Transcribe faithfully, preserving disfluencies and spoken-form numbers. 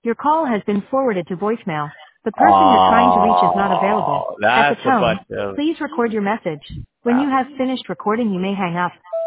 Your call has been forwarded to voicemail. The person you're trying to reach is not available. Oh, At the that's a tone, bunch of please record your message. When you crap. have finished recording, you may hang up.